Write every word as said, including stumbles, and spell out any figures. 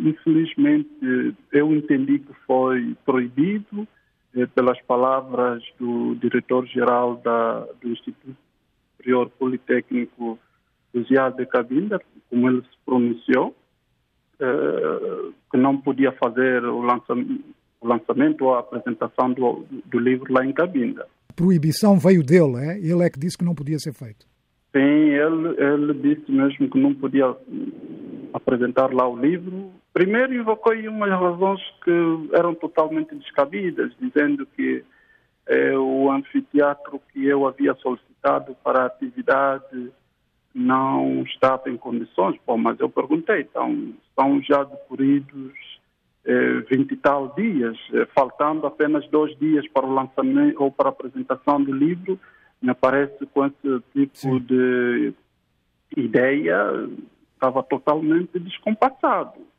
infelizmente, eu entendi que foi proibido eh, pelas palavras do diretor-geral da, do Instituto Superior Politécnico José de Cabinda, como ele se pronunciou, eh, que não podia fazer o lançamento, o lançamento ou a apresentação do, do livro lá em Cabinda. A proibição veio dele, é? Ele é que disse que não podia ser feito. Sim, ele, ele disse mesmo que não podia apresentar lá o livro. Primeiro invocou umas razões que eram totalmente descabidas, dizendo que eh, o anfiteatro que eu havia solicitado para a atividade não estava em condições. Bom, mas eu perguntei, então são já decorridos eh, vinte e tal dias, eh, faltando apenas dois dias para o lançamento ou para a apresentação do livro. Me parece com esse tipo Sim. de ideia estava totalmente descompassado.